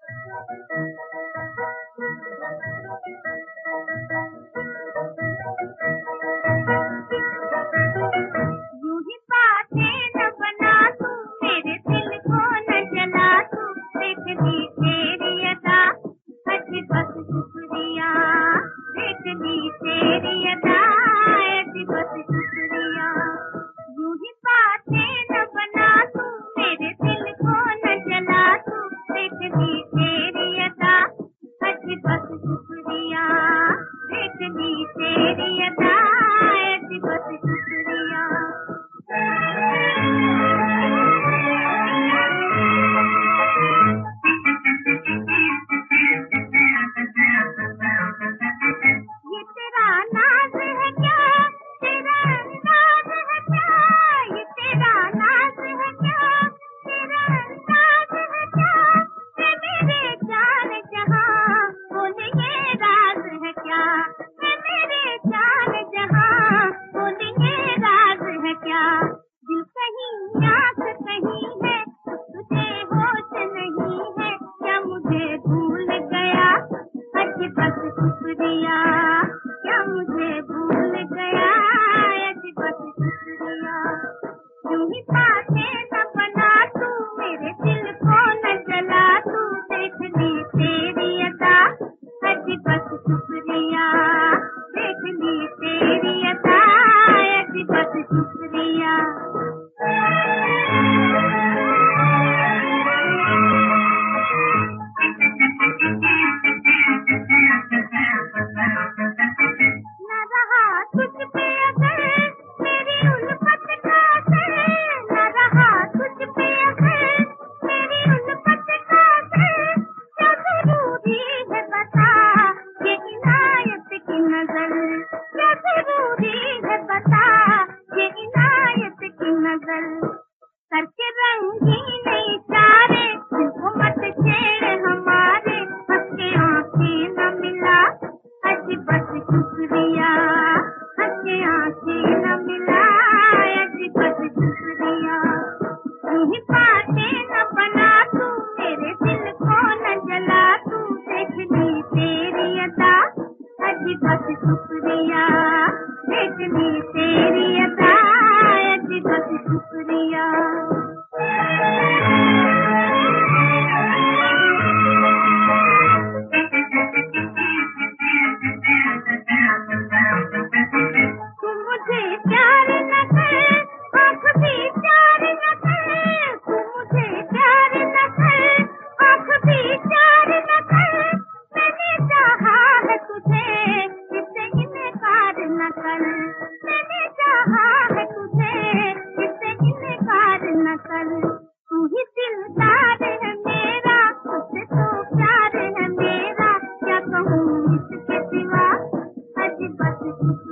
यूं ही बातें न बना तू, मेरे दिल को न जला तू, देख ली तेरी अदा, अजी बस शुक्रिया, देख ली तेरी अदा, अजी बस शुक्रिया। यूं ही बातें न बना तू, मेरे दिल को न जला तू, देख ली तेरी अदा, अजी बस शुक्रिया, देख ली तेरी अदा, अजी बस शुक्रिया। ये तेरा नाज है क्या, तेरा अंदाज है क्या, ये तेरा नाज है क्या, तेरा अंदाज है क्या, ये मेरे जान जहां बोले ये राज है क्या, ये मेरे जान जहां बोले ये राज है क्या। दिल कहीं आंख कहीं है, तुझे होश नहीं है, क्या मुझे भूल गया, अजी बस शुक्रिया, क्या मुझे भूल गया, अजी बस शुक्रिया। यूं ही बातें न बना तू, मेरे दिल को न जला तू, देख ली तेरी अदा, अजी बस शुक्रिया, देख ली तेरी अदा, अजी बस शुक्रिया। न रहा तुझ पे असर मेरी उल्फत का असर, न रहा तुझ पे असर मेरी उल्फत का असर, क्या जरूरी है बता ये इनायत की नजर, क्या जरूरी है बता ये इनायत की नजर। करके रंगीन इशारे तुमको मत छेड़ हमारे, हंस के आंखें न मिला, अजी बस शुक्रिया, हंस के आंखें न मिला, अजी बस शुक्रिया। यूं ही बातें न बना तू, मेरे दिल को न जला तू, देख ली तेरी अदा, अजी बस शुक्रिया, देख ली तेरी अदा, अजी बस शुक्रिया। तू मुझे प्यार न कर, आँख भी प्यार न कर, तू मुझे प्यार न कर, आँख भी प्यार न कर, मैंने चाहा है तुझे, इससे इनकार न कर, मैंने चाहा है तुझे, इससे इनकार न कर। तू ही दिलदार है मेरा, तुझसे तो प्यार है मेरा, क्या कहूँ इसके सिवा, अजी बस